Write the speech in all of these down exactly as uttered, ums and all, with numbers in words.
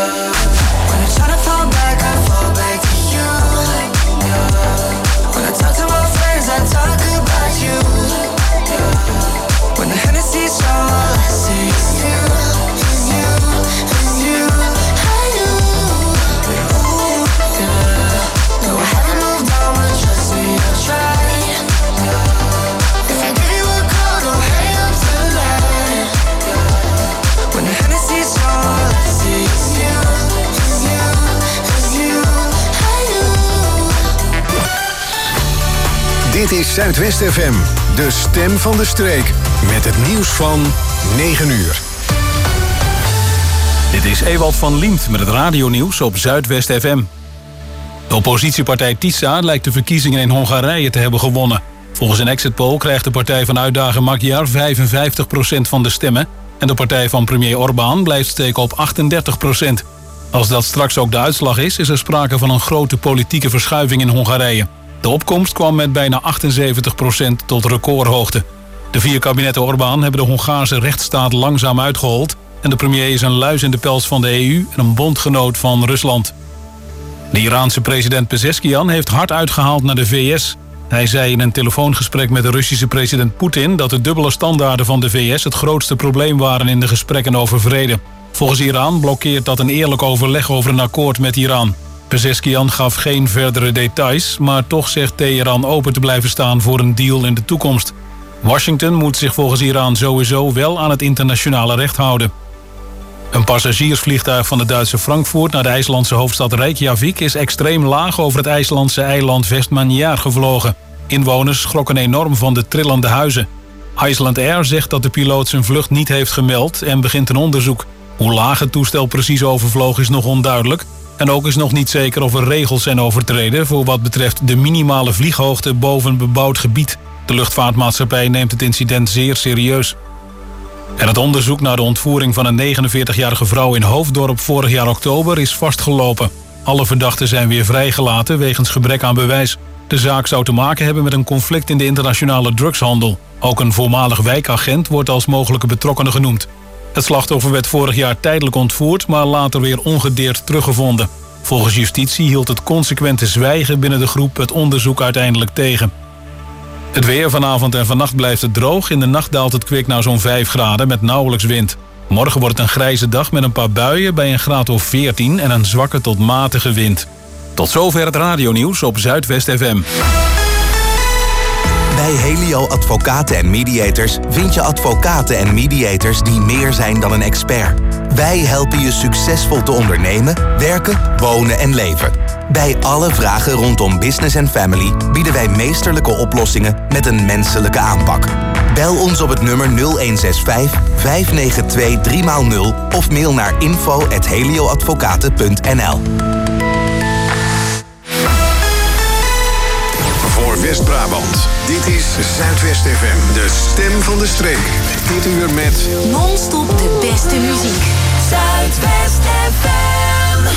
When I try to fall back, I fall back to you, yeah. When I talk to my friends, I talk about you, yeah. When the Hennessy's all I see is you, is you, is you, are you, yeah. No, I haven't moved on, but trust me, I'll try, yeah. If I give you a call, don't hang up tonight, yeah. When the Hennessy's all I see is you, is you, is you, are you. Dit is Zuidwest F M, de stem van de streek. Met het nieuws van negen uur. Dit is Ewald van Liemt met het radionieuws op Zuidwest F M. De oppositiepartij TISA lijkt de verkiezingen in Hongarije te hebben gewonnen. Volgens een exit poll krijgt de partij van uitdager Magyar vijfenvijftig procent van de stemmen... en de partij van premier Orbán blijft steken op achtendertig procent. Als dat straks ook de uitslag is, is er sprake van een grote politieke verschuiving in Hongarije. De opkomst kwam met bijna achtenzeventig procent tot recordhoogte. De vier kabinetten Orbán hebben de Hongaarse rechtsstaat langzaam uitgehold... en de premier is een luis in de pels van de E U en een bondgenoot van Rusland. De Iraanse president Pezeshkian heeft hard uitgehaald naar de V S. Hij zei in een telefoongesprek met de Russische president Poetin... dat de dubbele standaarden van de V S het grootste probleem waren in de gesprekken over vrede. Volgens Iran blokkeert dat een eerlijk overleg over een akkoord met Iran. Pezeshkian gaf geen verdere details, maar toch zegt Teheran open te blijven staan voor een deal in de toekomst. Washington moet zich volgens Iran sowieso wel aan het internationale recht houden. Een passagiersvliegtuig van de Duitse Frankfurt naar de IJslandse hoofdstad Reykjavik is extreem laag over het IJslandse eiland Vestmannaeyjar gevlogen. Inwoners schrokken enorm van de trillende huizen. Iceland Air zegt dat de piloot zijn vlucht niet heeft gemeld en begint een onderzoek. Hoe laag het toestel precies overvloog is nog onduidelijk. En ook is nog niet zeker of er regels zijn overtreden voor wat betreft de minimale vlieghoogte boven bebouwd gebied. De luchtvaartmaatschappij neemt het incident zeer serieus. En het onderzoek naar de ontvoering van een negenenveertigjarige vrouw in Hoofddorp vorig jaar oktober is vastgelopen. Alle verdachten zijn weer vrijgelaten wegens gebrek aan bewijs. De zaak zou te maken hebben met een conflict in de internationale drugshandel. Ook een voormalig wijkagent wordt als mogelijke betrokkenen genoemd. Het slachtoffer werd vorig jaar tijdelijk ontvoerd, maar later weer ongedeerd teruggevonden. Volgens justitie hield het consequente zwijgen binnen de groep het onderzoek uiteindelijk tegen. Het weer vanavond en vannacht blijft het droog. In de nacht daalt het kwik naar zo'n vijf graden met nauwelijks wind. Morgen wordt het een grijze dag met een paar buien bij een graad of veertien... en een zwakke tot matige wind. Tot zover het radionieuws op Zuidwest F M. Bij Helio Advocaten en Mediators vind je advocaten en mediators die meer zijn dan een expert. Wij helpen je succesvol te ondernemen, werken, wonen en leven. Bij alle vragen rondom business en family bieden wij meesterlijke oplossingen met een menselijke aanpak. Bel ons op het nummer nul een zes vijf, vijf negen twee, drie nul of mail naar info at helioadvocaten punt n l. Voor West-Brabant, dit is Zuidwest F M, de stem van de streek. Dit uur met non-stop de beste muziek. Zuidwest F M.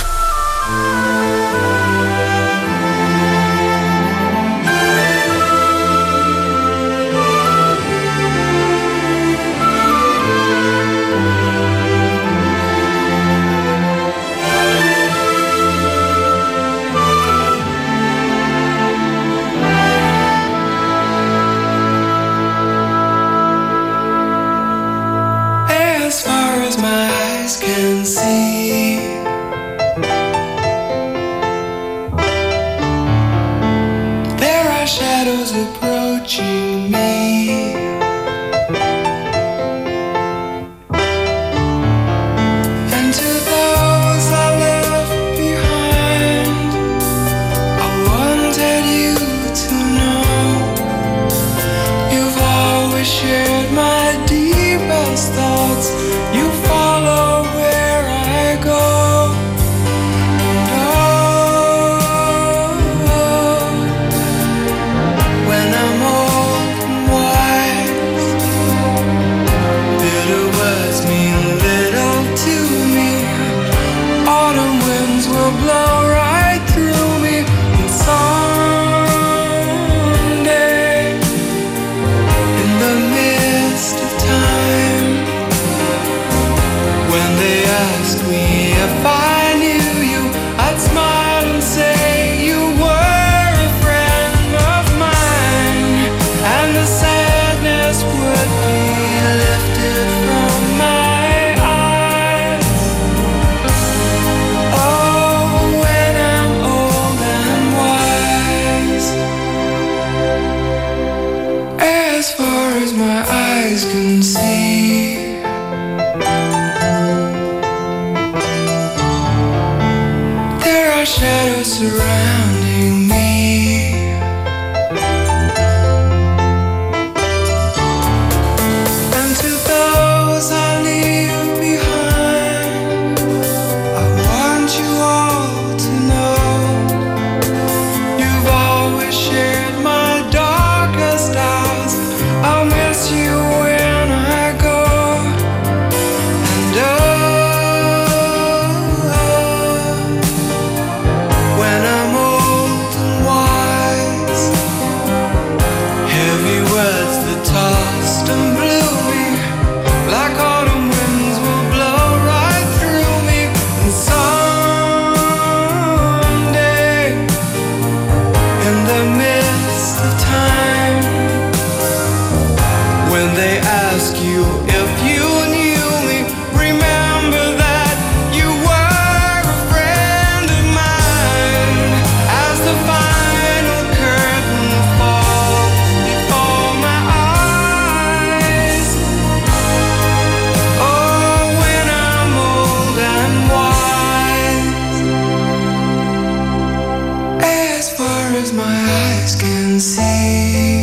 As far as my eyes can see, there are shadows approaching me. And to those I left behind, I wanted you to know you've always shared my deepest thoughts. You follow where I go. And oh, when I'm old and wise, bitter words mean little to me. Autumn winds will blow right through me. And someday, in the midst of time, when they ask me if I surrounding me. And to those I leave behind, I want you all to know you've always shared my darkest hours. I'll miss you when I go. And oh, when I'm old and wise, heavy words that tossed and blew me, like autumn winds will blow right through me. And someday, in the midst of time, when they ask you if you knew me, remember that you were a friend of mine. As the final curtain falls before my eyes, oh, when I'm old and wise, as far as my eyes can see.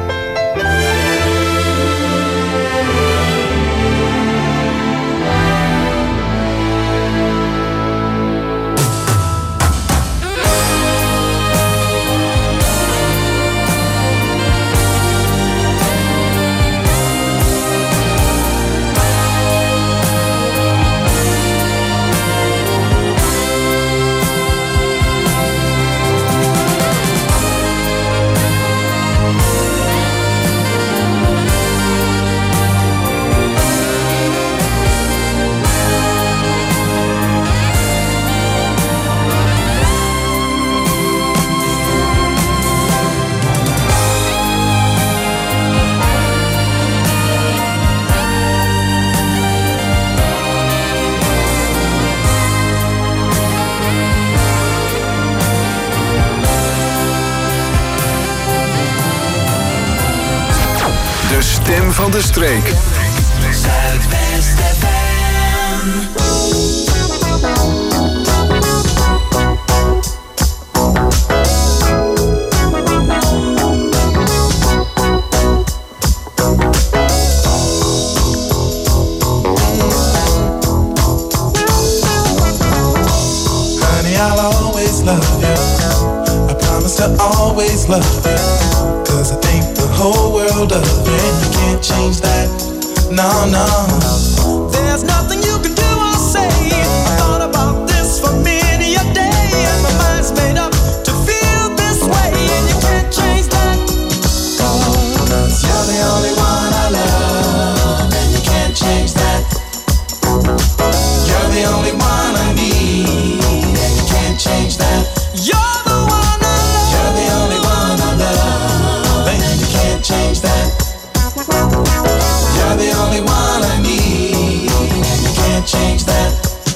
De stem van de streek. Zuidwest F M. Honey, I'll always love you. I promise to always love you. Cause I think the whole world of you, and you can't change that. No, no. There's nothing you can do or say. I thought about this for many a day, and my mind's made up to feel this way, and you can't change that. Cause you're the only one I love, and you can't change that. You're the only one I need, and you can't change that. You're the one I love. You're the only one I love, and you can't change that. You're the only one I need, and you can't change that.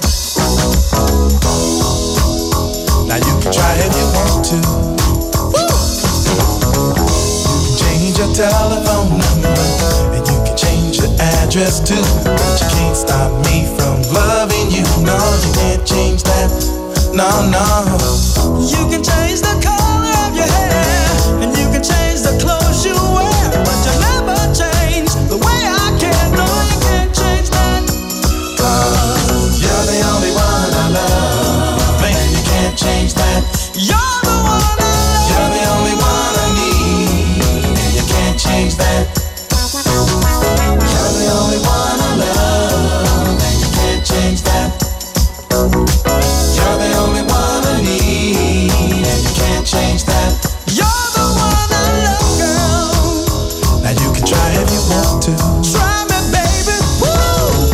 Now you can try if you want to. Woo! You can change your telephone number, and you can change your address too, but you can't stop me from loving you. No, you can't change that. No, no. You can change the color of your hair, and you can change the clothes you wear, but you'll never change the way I care. No, you can't change that. Cause you're the only one I love, and you can't change that. You're the one I love. You're the only one I need, and you can't change that. You're the only one I love, and you can't change that. You're the only one I need, and you can't change that. You're the one I love, girl. Now you can try if you want to. Try me, baby. Woo!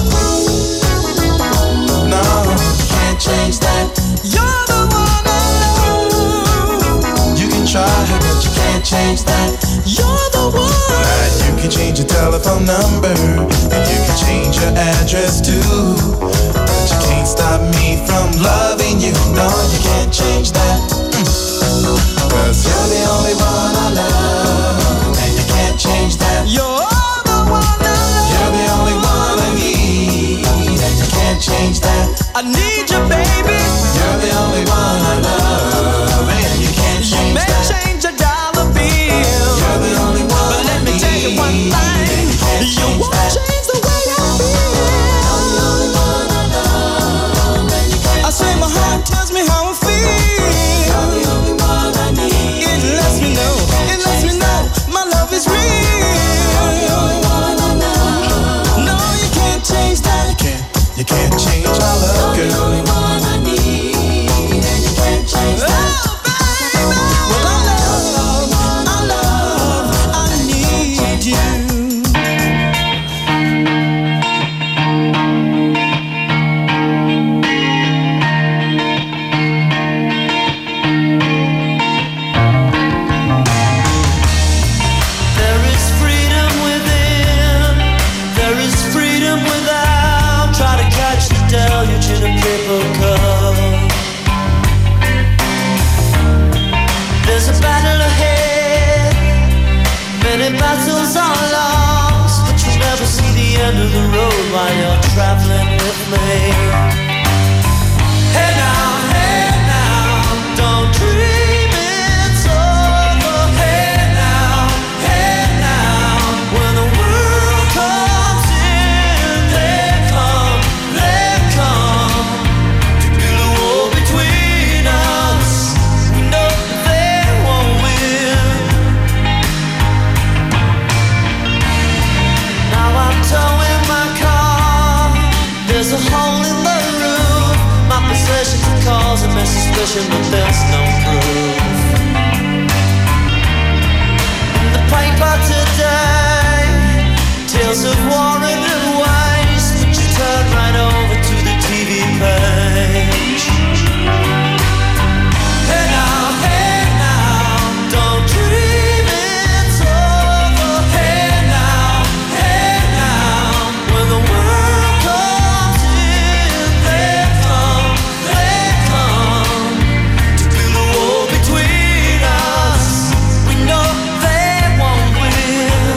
No, you can't change that. You're the one I love. You can try, but you can't change that. You're the one. Now you can change your telephone number, and you can change your address too, but you can't stop me from loving you. No, you can't change that. Cause you're the only one I love, and you can't change that. You're the one I love. You're the only one I need, and you can't change that. I need you, baby. You're the only one I love. wishing that there's no proof. In the paper today, tales of war and waste, but you turn right over to the T V page. Hey now, hey now, don't dream it's over. Hey now, hey now, when the world comes in, they come, they come to build a wall between us. We know they won't win.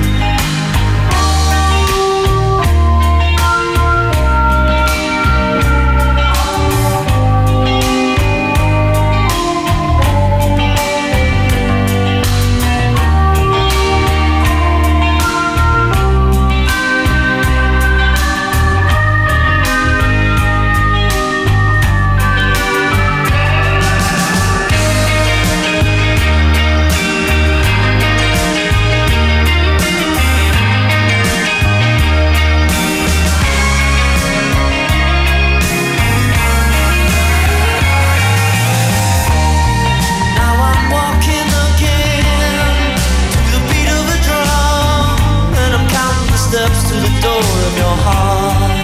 Now I'm walking again to the beat of a drum, and I'm counting the steps to the door of your heart.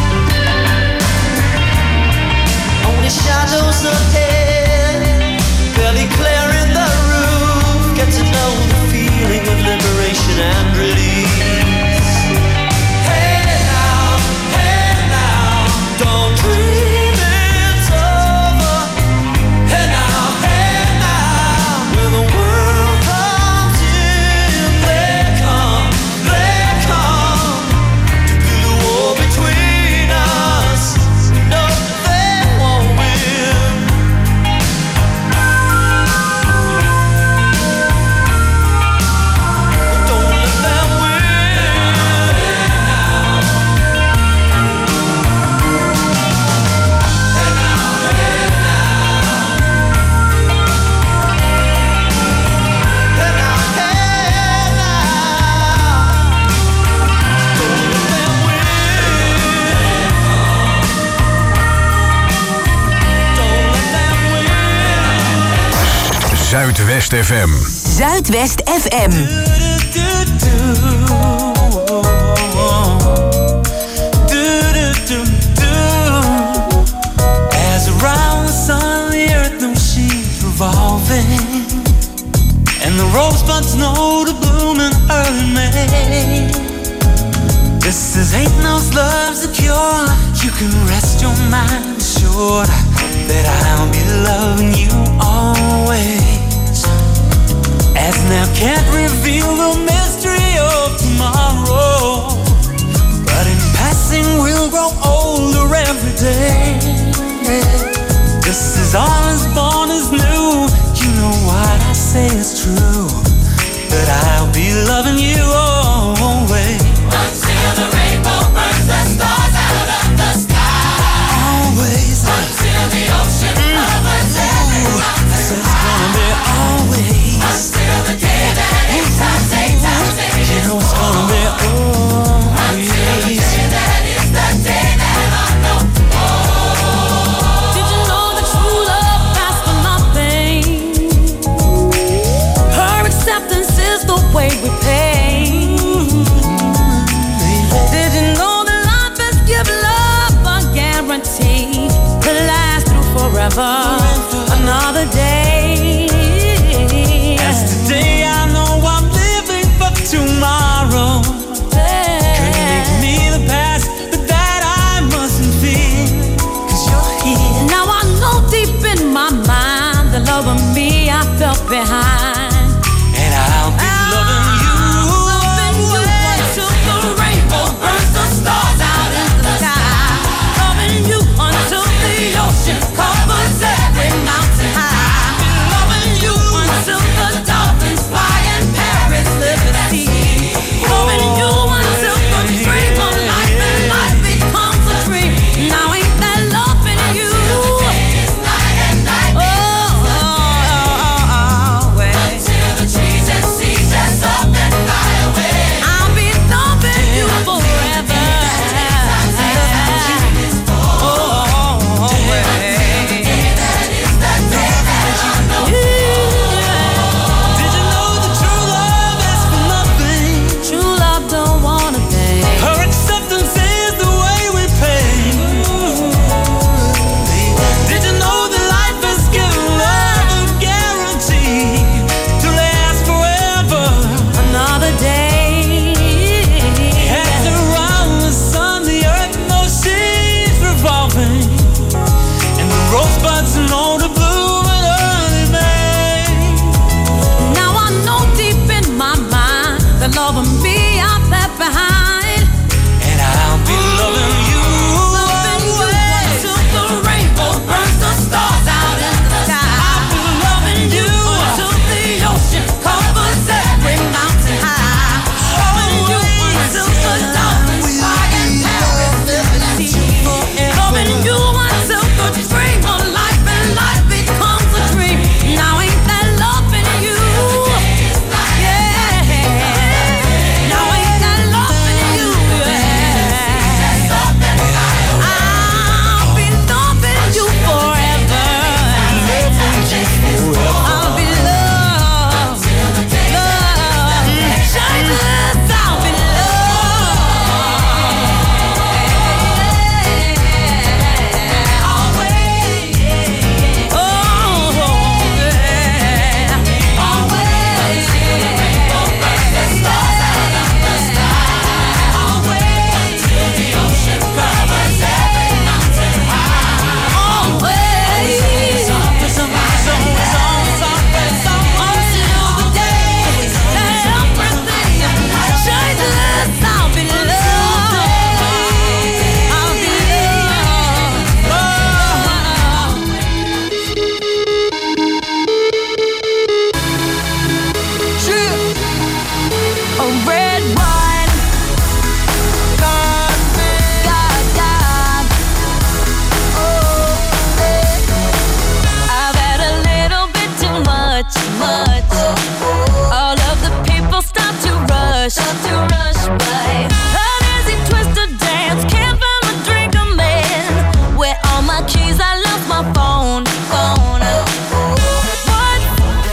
Only shadows ahead, barely clearing the roof. Get to know the feeling of liberation and release. Hey now, hey now, don't dream it's over. Hey now, hey now, when the world comes in, they come, they come to build a wall between us. No, they won't win. Don't let them win. Hey now, hey now, don't let them win. Don't let them win. Zuidwest F M. Zuidwest F M. As around the sun, the earth knows she's revolving, and the rosebuds know to bloom in early May. This is ain't those love's a cure. You can rest your mind assured that I'll be loving you always. As now can't reveal the mystery of tomorrow, but in passing we'll grow older every day. This is all as born as new. You know what I say is true, that I'll be loving you always. Until the rainbow burns the stars out of the sky. Always. Until the ocean covers every mountain. So it's gonna be always. Until the day that eight times eight times eight You is know it's gonna be always. Until the day that is the day that I know. Did you know that true love lasts for nothing? Her acceptance is the way we pay. Did you know that life has given love a guarantee to last through forever? Another day. As today I know I'm living for tomorrow. Could make me the past, but that I mustn't fear, 'cause you're here. Now I know deep in my mind the love of me I felt behind. And I'll be loving you. Loving you until the rainbow burns the stars out in the sky. Loving you until the ocean covers every mountain high. Loving you until the dolphins fly and parrots live at sea. Loving you until the dream of life and life becomes a dream. Now ain't that love in you? Night and night. Oh, oh, oh, oh, well. know the bloom in early May. Now I know deep in my mind that love and me I've left behind. And I'll be loving you, loving you until the rainbow burns the stars out in the sky. I'll be loving you until the ocean covers every mountain high. Loving you until the dolphins fly and Paris liberty. Loving you until the dream of life and life becomes a dream. Now ain't that loving you? Yeah. Now ain't that loving you? Yeah. I'll be loving you forever. I'll be loved, loved, changeless. I'll be loved, always. Oh, yeah, always. Rainbow burns the stars out of the sky. Always till the ocean covers every mountain high. Always. soft as a mouse, always on, soft as soft. Until the day that everything changeless, I'll be loved. I'll be loved. A red wine, God, God, God. Oh, I've had a little bit too much, much. All of the people start to rush, start to rush by. An easy twisted dance, can't find my drink, I'm in. Where all my keys, I lost my phone, phone. What's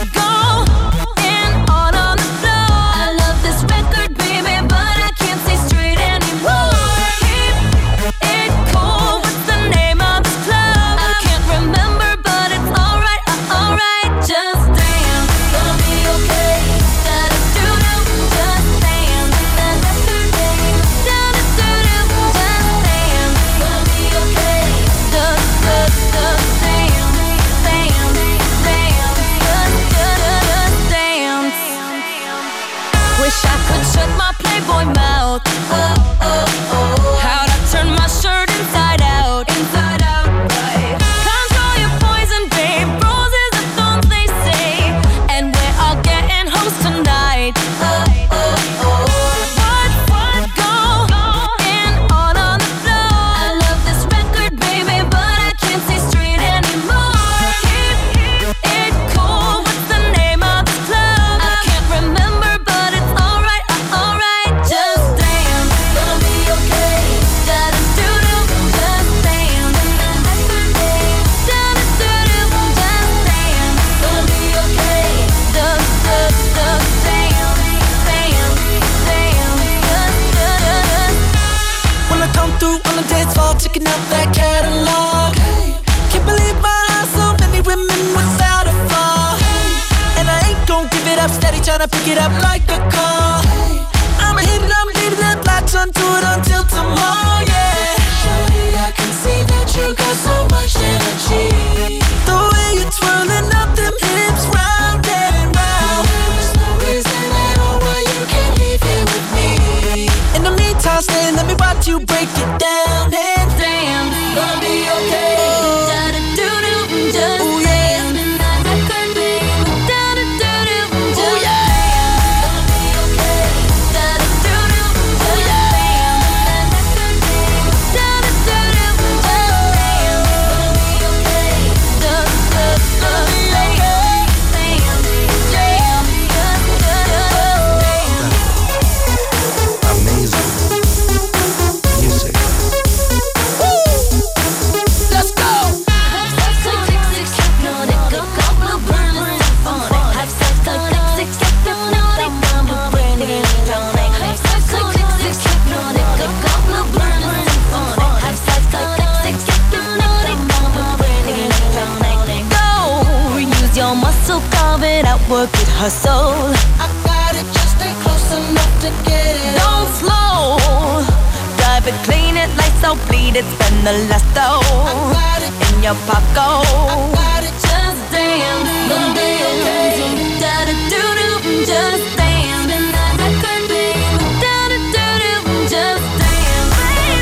going on on the floor? I love this record, baby, but I can't see straight anymore. Keep it cool, what's the name of this club? I can't remember, but it's alright, uh, alright. Just dance, gonna be okay. Da-da-doo-doo, just dance. Da-da-doo-doo, da-da-doo-doo, just dance. Gonna be okay. Da-da-da-da, dance, dance, dance. Da-da-da-da, dance. Wish I could shut my Playboy mouth. Oh, oh, oh. How'd I turn my shirt inside out? Inside out, right. Control your poison, babe. Roses are thorns, they say. And we're all getting hoes tonight. Oh, oh, oh. What, what, going on on the floor? I love this record, baby, but I can't see straight anymore. Keep it cool, what's the name of this club? I can't remember, but it's alright, uh, alright. Just dance, gonna be okay. Da-da-doo-doo, just dance. Da-da-doo-doo, just dance. Gonna be okay. Da-da-da, dance, dance, dance. Da-da-da-da. When I come through on the dance floor, checking out that catalog. Can't believe my eyes, so many women without a flaw. And I ain't gon' give it up, steady tryna pick it up like a car. I'ma hit it, I'ma leave it up, latch onto it until tomorrow, yeah. Shorty, I can see that you got so much energy. The way you're twirling up them hips round and round. There's no reason at all why you can't leave here with me. In the meantime, stay, let me watch you break it down and Dance, gonna be okay. da-da-doo-doo, just Ooh, dance. yeah. That record, babe. Da-da-doo-doo, just Ooh, yeah. dance. Gonna be okay. Da-da-doo-doo, just dance. That record, babe. Da-da-doo-doo, just dance. Gonna be okay. Da-da-da, dance, dance, dance. Da-da-da, dance. Amazing music. Let's go. Work it, hustle. I got it, just stay close enough to get it. Don't slow. Drive it, clean it, lights so please spend the last dough in your pocket. Just dance, no dance, da da do do, just dance, and I could be da da do do, just dance, baby.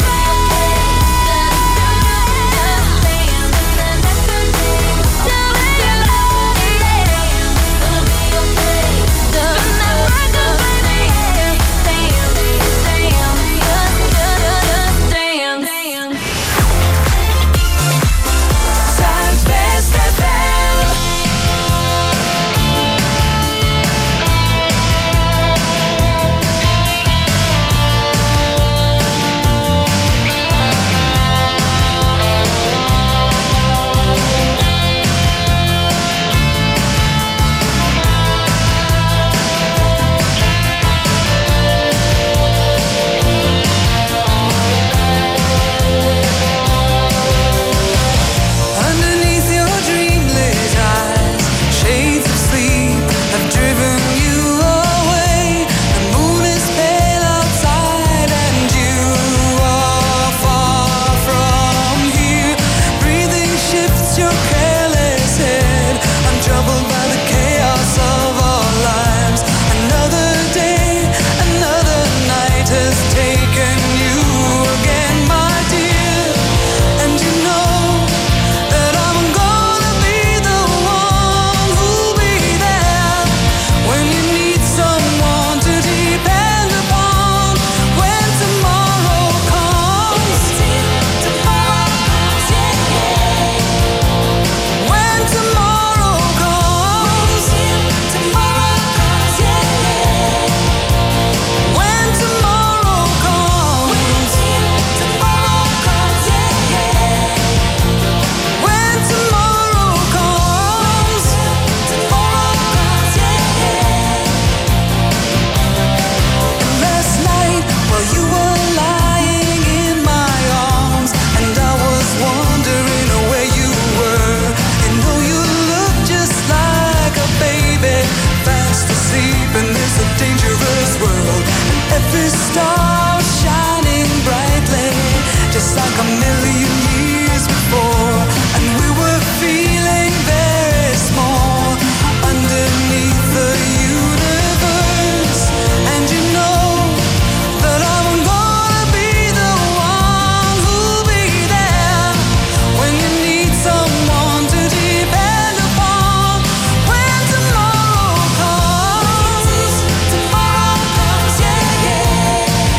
Just dance, and I could be da da do do, gonna be okay. Just never go, baby. Dance, dance, just just dance, dance. Zuidwest F M. Underneath your dreamlit eyes, shades of sleep have driven you away. The moon is pale outside and you are far from here. Breathing shifts your careless head. I'm troubled by the chaos of our lives. Another day, another night has taken you again, my dear. And you know that I'm gonna be the one who'll be there when you need someone to depend upon. When tomorrow comes, tomorrow comes, yeah. When tomorrow comes, tomorrow comes, yeah. When tomorrow comes, tomorrow comes, yeah. When tomorrow comes, tomorrow comes, yeah. And last night, while you were lying in my arms, and I was wondering where you were, you know you look just like a baby, fast asleep in this dangerous world. And every star shining brightly, just like a million years before. And we were feeling very small underneath the universe. And you know that I'm gonna be the one who'll be there when you need someone to depend upon. When tomorrow comes, tomorrow comes, yeah, yeah.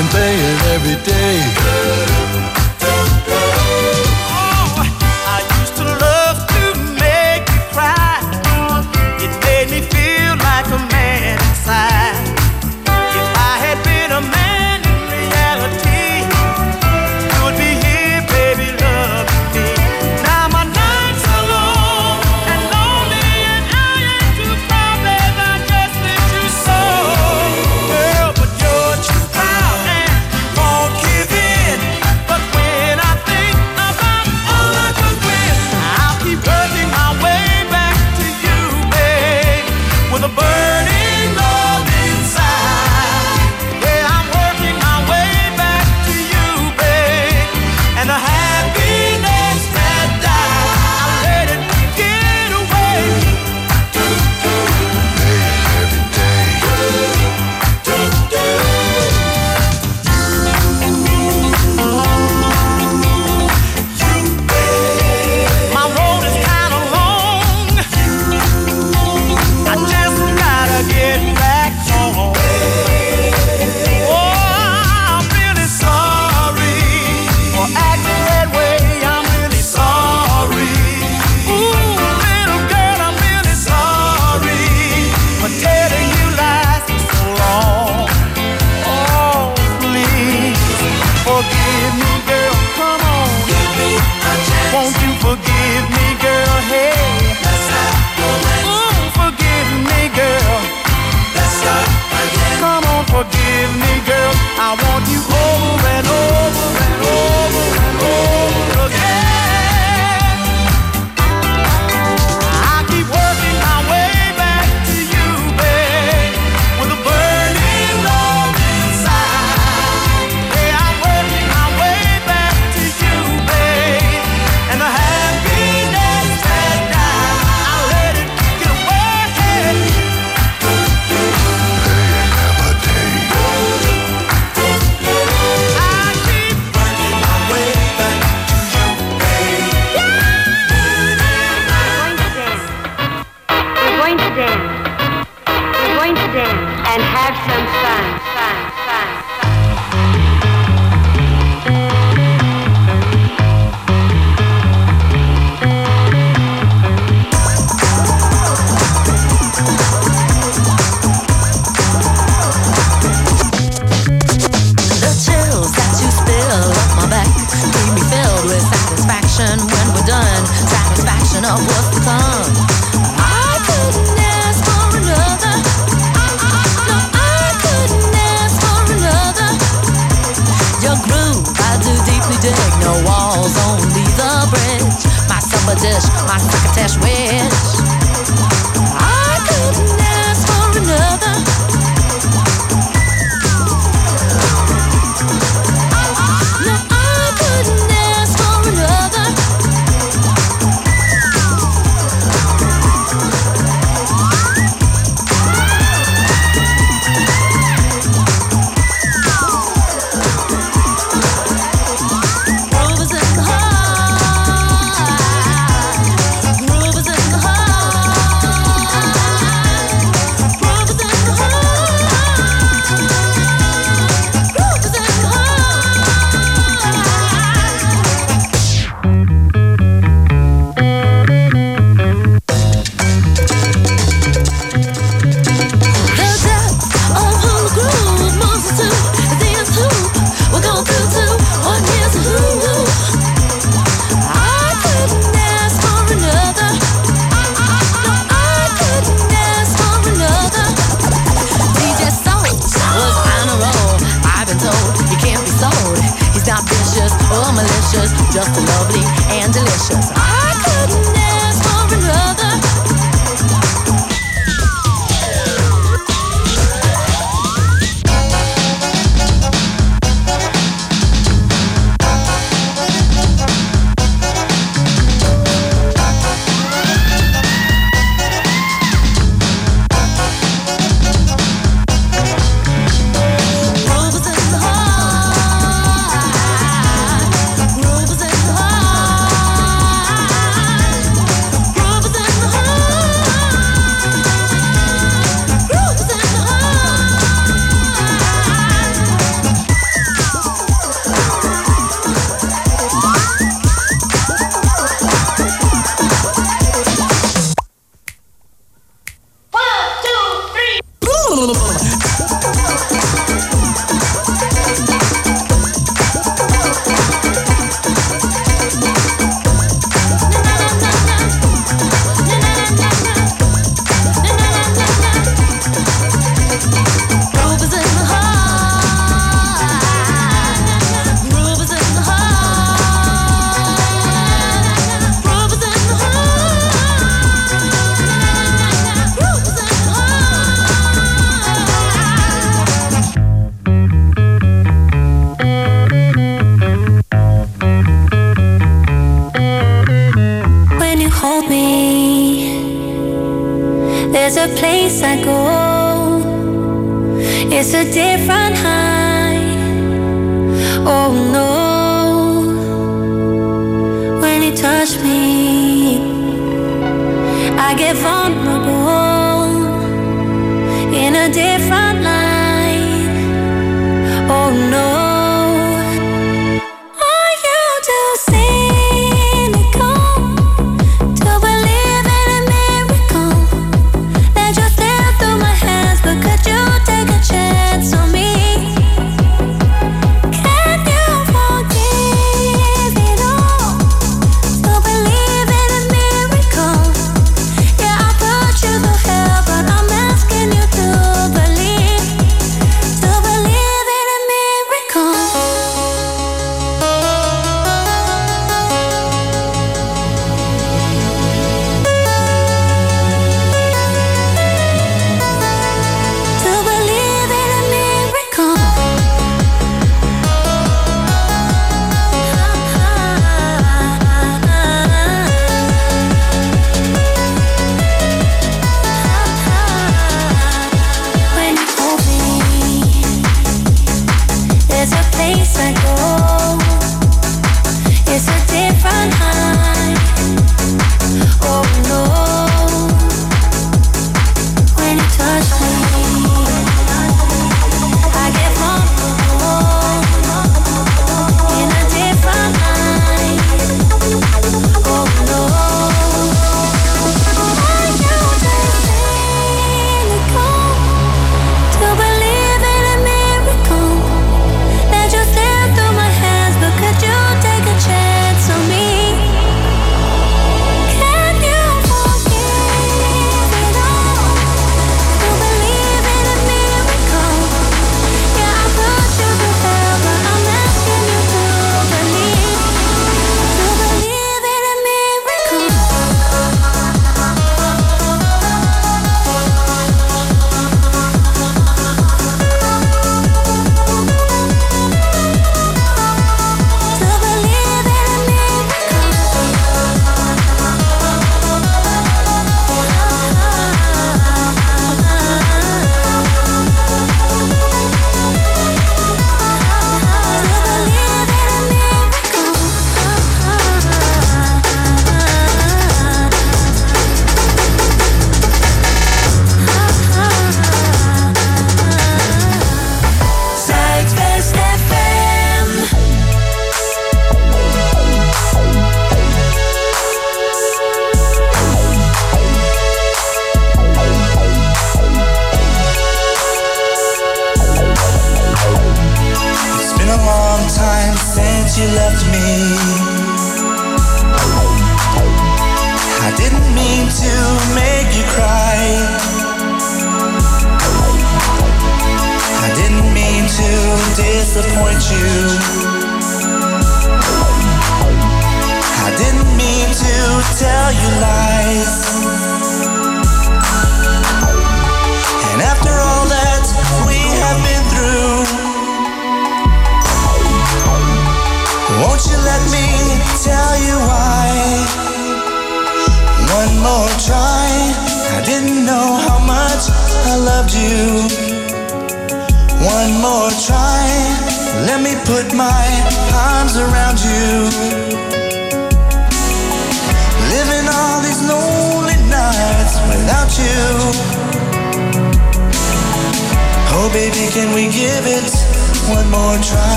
and paying every day. Oh, I used to love to make you cry. It made me feel like a man inside. If I had been a man in reality, you would be here, baby, loving me. Now my nights are long and lonely, and I ain't too proud, babe, I just miss you so. Girl, but you're too proud and won't give in. But when I think about all I could win, I'll keep working my way back to you, babe, with a burning love inside. Yeah, I'm working my way back to you, babe, and the happiness that died, I let it get away. Every day. My road is kinda long, I just gotta get back home. Oh, I'm really sorry for acting that way, I'm really sorry. Ooh, little girl, I'm really sorry for telling you lies for so long. Oh, please forgive me, girl, come on. Give me a chance. Won't you forgive me, girl, hey. Let's start romance. Ooh, forgive me, girl. Let's start again. Come on, forgive me, girl. I want you over and over and over and over again. I keep working my way back to you, babe, with a burning love inside. Yeah, I'm working my way back to you, babe, and the happiness that died, I let it get away. I keep working my way back to you, babe. We're going to dance. We're going to dance and have some fun. Fun, fun, fun. The chills that you spill up my back keep me filled with satisfaction when we're done. Satisfaction of what's to come. I couldn't ask for another. No, I couldn't ask for another. Your groove, I do deeply dig. No walls, only the bridge. My supper dish, my crocketesh wish. I couldn't ask for another. No, I couldn't ask for another. Groove is in the heart. Groove is in the heart. Groove is in the heart. Groove is in the The depth of who the groove moves us to is the answer who we're going through to. One here's a who. I couldn't ask for another. No, I couldn't ask for another. D J Soul was on a roll. I've been told he can't be sold. He's not vicious or malicious, just lovely and delicious. I couldn't ask for another. Groove is in the heart. Groove is in the heart. place I go. It's a different high. Oh no. When you touch me, I get vulnerable in a different light. Oh no.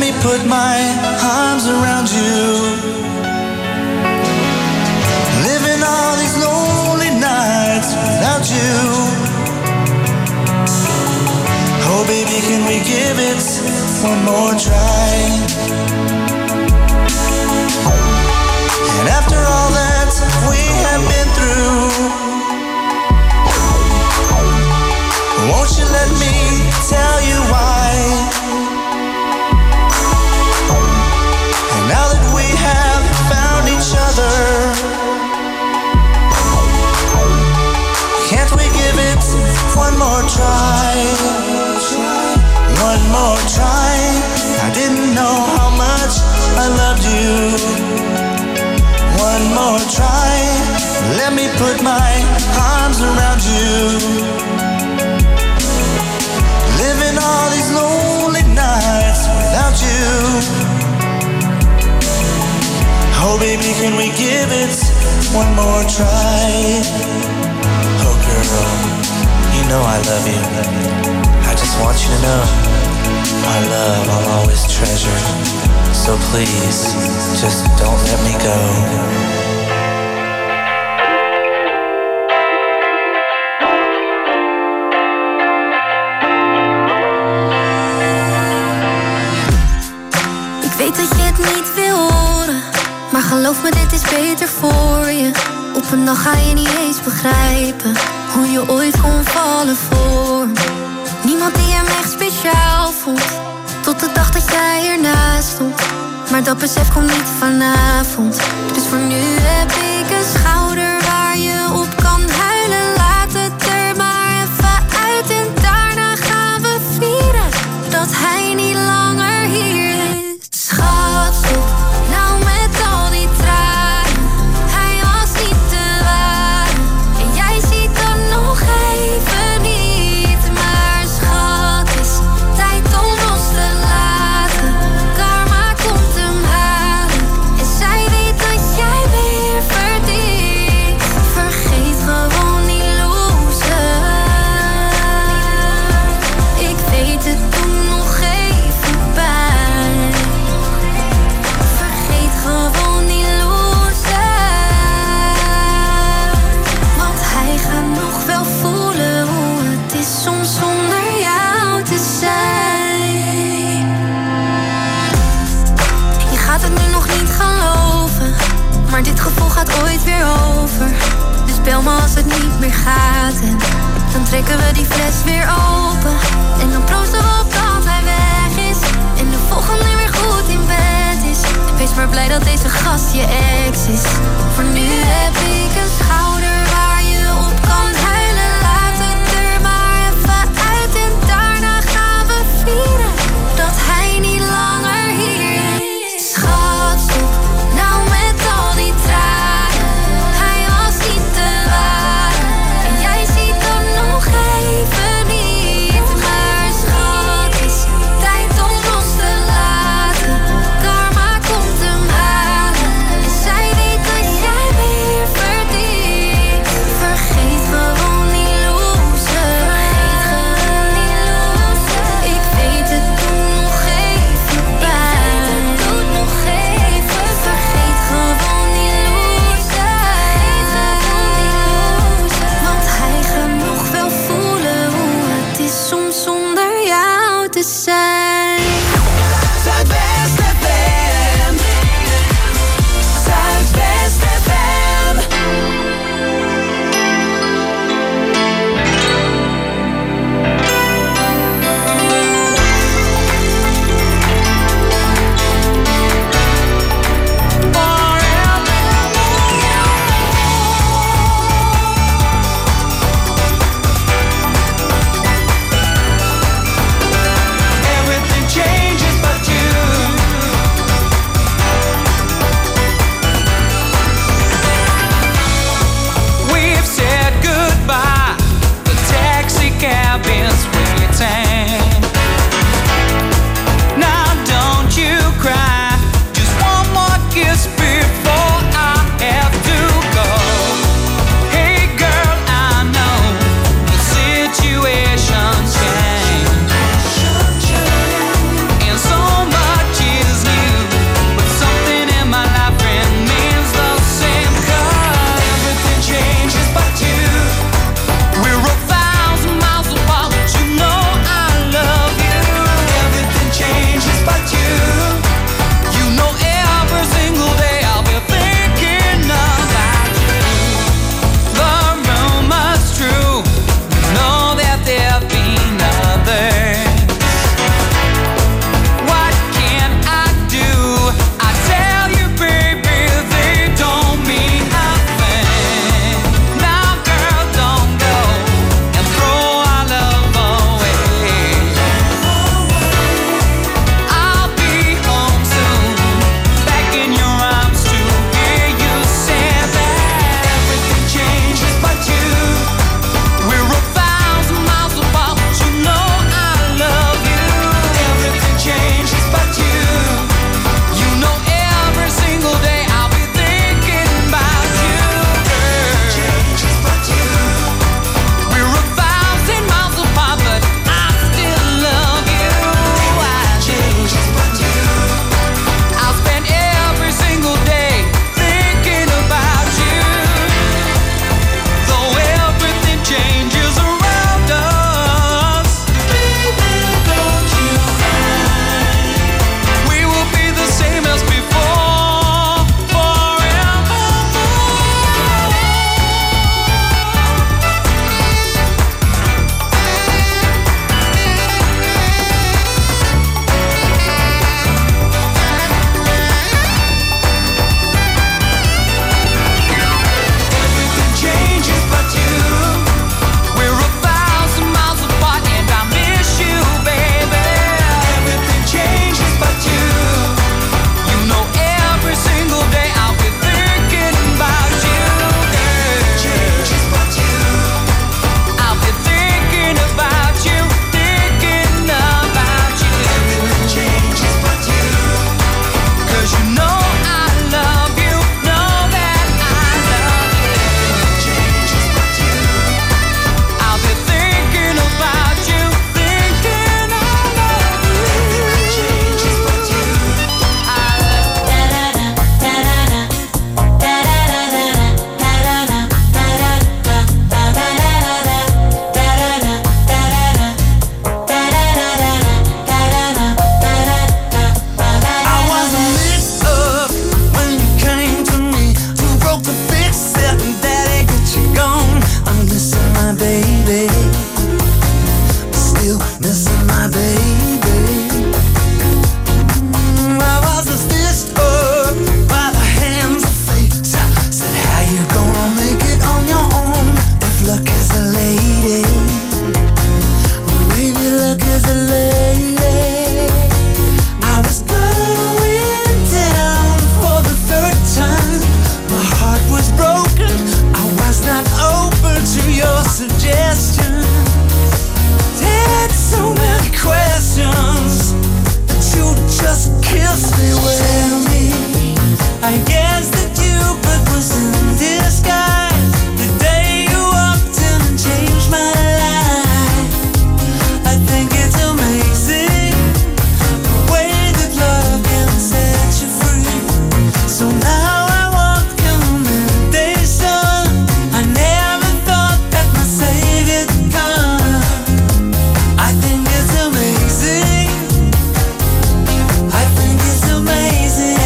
Living put my arms around you. Living all these lonely nights without you. Oh baby, can we give it one more try? Oh girl, you know I love you. I just want you to know our love I'll always treasure. So please, just don't let me go. Ik weet dat je het niet wil horen, maar geloof me, dit is beter voor je. Op een dag ga je niet eens begrijpen hoe je ooit kon vallen voor me. Niemand die hem echt speciaal vond, tot de dag dat jij ernaast stond. Maar dat besef komt niet vanavond. Dus voor nu heb ik een schouder waar je op kan huilen. Laat het er maar even uit en daarna gaan we vieren dat hij niet langer hier is. Schat, stop nou met al die tranen. Hij was niet te waar en jij ziet dan nog even niet. Maar schat, is tijd om los te laten. Karma komt hem halen en zij weet dat jij weer verdient. Vergeet gewoon die loser. Ik weet het, doe nog even pijn. Vergeet gewoon die loser. Want hij gaat nog wel voelen hoe het is soms zonder jou te zijn. Je gaat het nu nog niet geloven, maar dit gevoel gaat ooit weer over. Dus bel me als het niet meer gaat en dan trekken we die fles weer open. En dan proosten we op dat hij weg is en de volgende weer goed in bed is. Wees maar blij dat deze gast je ex is. Voor nu heb ik een schouder waar je op kan huilen. Laat het er maar even uit en daarna gaan we vieren dat hij niet langer hier is. Schat, stop nou met al die tranen. Hij was niet te waar en jij ziet dan nog even niet. Maar schat, is tijd om los te laten. Karma komt hem halen en zij weet dat jij weer verdient. Vergeet gewoon die loser. Ik weet het, doe nog even pijn. Doe nog even. Vergeet gewoon die loser. Want hij gaat nog wel voelen hoe het is soms zonder jou te zijn. Zuidwest F M. Zuidwest F M. Everything changes but you. We've said goodbye. The taxi cabin's waiting. Now don't you cry. Just one more kiss before I have to go. Hey girl, I know the situation's changed, and so much is new, but something in my life remains the same. 'Cause everything changes but you. We're a thousand miles apart, but you baby. Still missing my baby. Mm, I was a stitched up by the hands of fate. Said, how you gonna make it on your own if luck is a lady? Maybe luck is a lady. I was going down for the third time. My heart was broken. I was not open to your suggestions. Had so many questions that you just kissed me with. Tell me, I guess that Cupid was in disguise the day you walked in and changed my life. I think it's amazing the way that love can set you free. So now I walk in the midday sun. I never thought that my savior would come. I think it's amazing. I think it's amazing.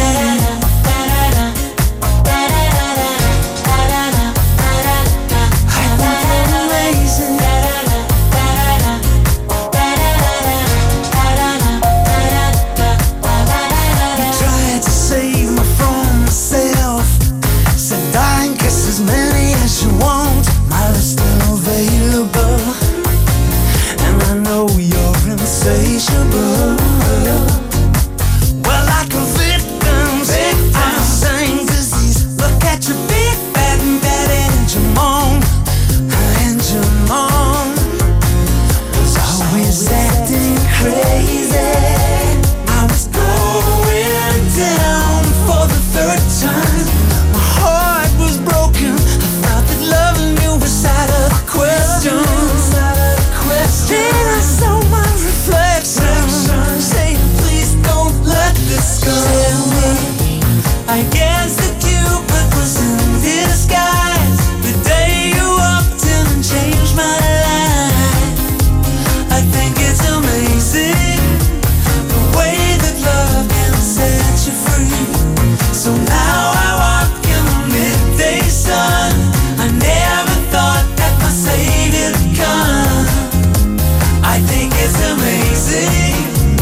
Tried to save me from myself. Said dying, kiss as many as you want. My love's still available, and I know you're insatiable. Well, like a victim, I'm the same disease. Look at your big bad and bad engine mom, engine mom was always acting crazy. I was going down for the third time. My heart was broken. I thought that loving you was out of the question. Then I saw my reflection. Say, please don't let this go. Tell me, I guess that Cupid was in disguise the day you walked in and changed my life. I think it's amazing the way that love can set you free. So now I walk in the midday sun. I never thought that my savior would come. I think it's amazing.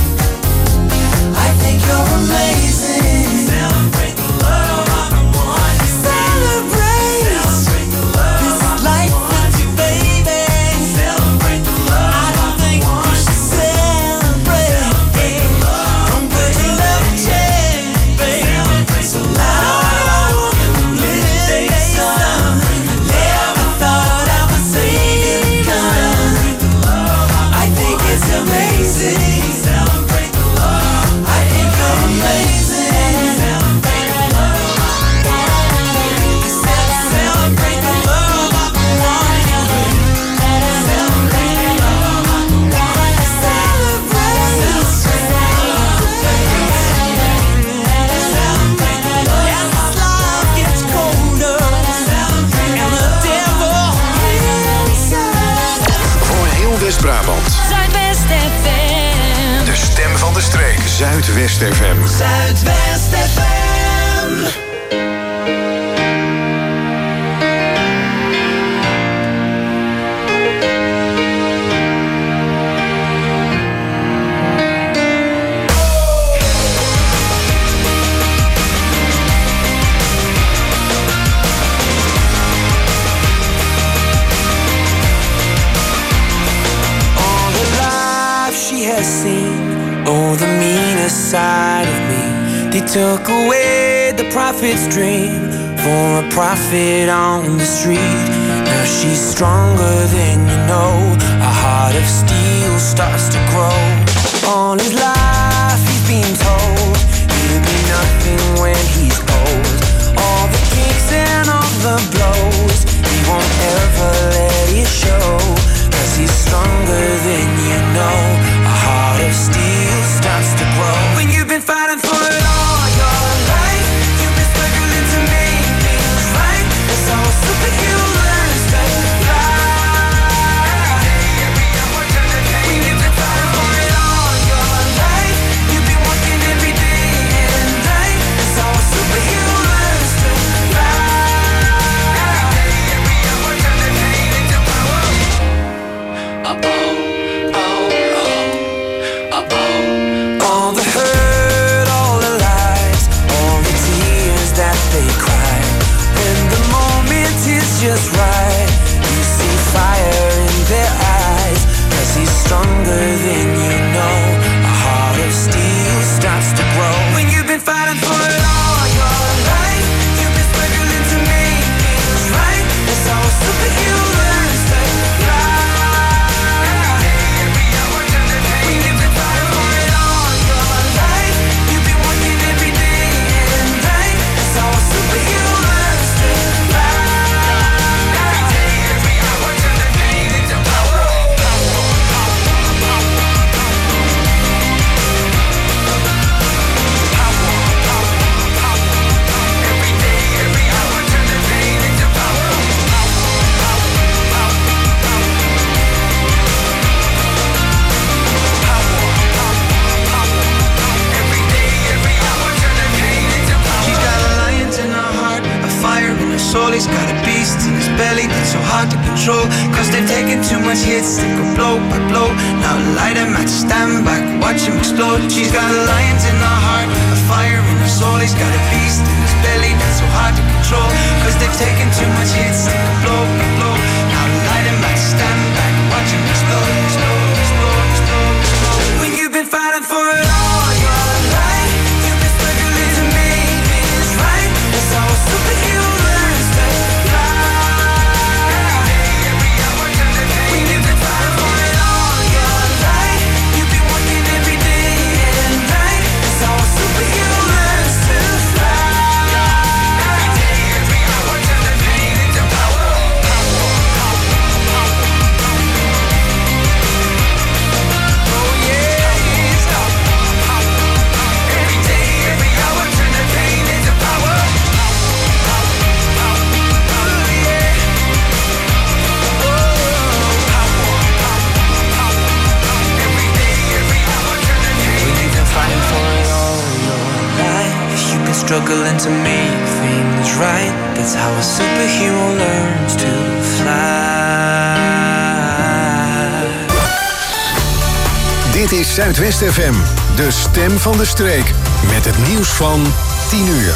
I think you're amazing. Celebrate the love of the one you celebrate. Celebrate the love this life with you, baby. Celebrate the love. I don't think we should celebrate. Celebrate the love. Don't put your love in check, baby. So now I walk in the midday sun. I never thought I would see it come. I think it's amazing. Celebrate the love. I think you're amazing. Celebrate the love. Celebrate the love of the one you love. Celebrate the love of the one you celebrate. Celebrate the love. As this life gets colder, and the devil inside. Voor heel West-Brabant. Zuidwest F M. De stem van de streek. Zuidwest F M. Zuidwest F M. All the life she has seen, oh, the meanest side of me. They took away the prophet's dream for a prophet on the street. Now she's stronger than you know. A heart of steel starts to grow. All his life he's been told he'll be nothing when he's old. All the kicks and all the blows, he won't ever let it show. Cause he's stronger than you know. A heart of steel starts to grow. When you've been fighting for it all your life, you've been struggling to make things right. It's all superhuman stuff to fly. When you've been fighting for it all your life, control. Cause they've taken too much hits, they go blow by blow. Now light a match, stand back, watch him explode. She's got lions in her heart, a fire in her soul. He's got a beast in his belly that's so hard to control. Cause they've taken too much hits, they go blow by blow. Now light a match, stand back, watch him explode, explode, explode, explode, explode. When you've been fighting for it all your life, you've been struggling to make things right. That's how a superhero learns to fly. Every day, every hour, turn the pain. When you've been fighting for it all your life, you've been working every day and night. That's how a superhero learns to fly. Every day, every hour, turn the pain into power. Oh yeah, stop. Every day, every hour, turn the pain into power. Oh yeah. Every day, every hour, turn the pain. When you've been fighting for it all your life, you've been struggling to make things right. That's how a superhero learns to fly. Dit is Zuidwest F M, de stem van de streek. Met het nieuws van tien uur.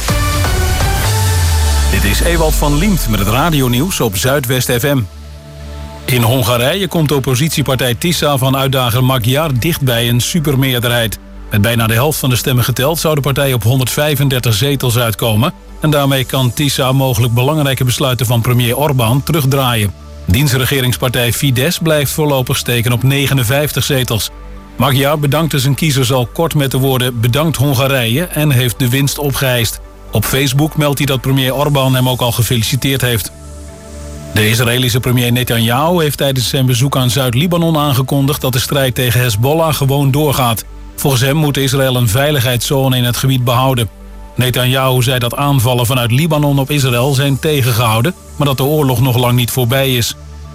Dit is Ewald van Liemt met het radionieuws op Zuidwest F M. In Hongarije komt de oppositiepartij Tisza van uitdager Magyar dicht bij een supermeerderheid. Met bijna de helft van de stemmen geteld zou de partij op honderdvijfendertig zetels uitkomen. En daarmee kan Tisza mogelijk belangrijke besluiten van premier Orbán terugdraaien. Dienstregeringspartij Fidesz blijft voorlopig steken op negenenvijftig zetels. Magyar bedankte zijn kiezers al kort met de woorden bedankt Hongarije en heeft de winst opgeëist. Op Facebook meldt hij dat premier Orbán hem ook al gefeliciteerd heeft. De Israëlische premier Netanyahu heeft tijdens zijn bezoek aan Zuid-Libanon aangekondigd dat de strijd tegen Hezbollah gewoon doorgaat. Volgens hem moet Israël een veiligheidszone in het gebied behouden. Netanyahu zei dat aanvallen vanuit Libanon op Israël zijn tegengehouden, maar dat de oorlog nog lang niet voorbij is.